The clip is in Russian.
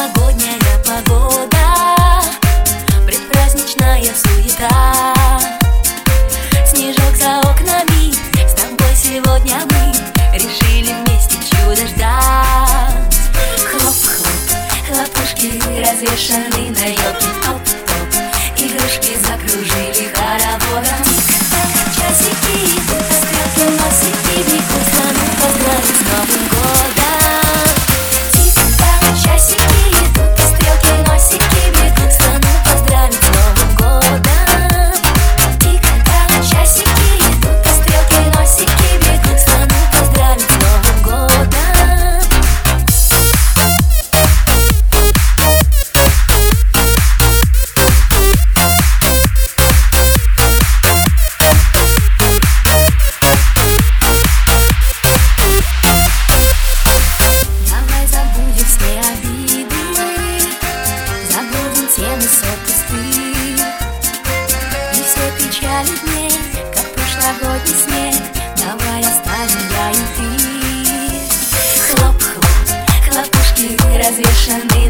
новогодняя погода, предпраздничная суета. Снежок за окнами, с тобой сегодня мы решили вместе чудо ждать. Хлоп-хлоп, хлопушки развешаны на елке, топ-топ, игрушки закружили хороводом. Часики идут, а стрелки носики бегут, страну поздравить с Новым годом. Тик-так, часики идут, а стрелки носики бегут, страну поздравить с Новым годом. Тик-так, часики идут, а стрелки носики бегут, страну поздравить с Новым годом. Печали дней, как прошлогодний снег, давай оставим я и ты. Хлоп-хлоп, хлопушки развешаны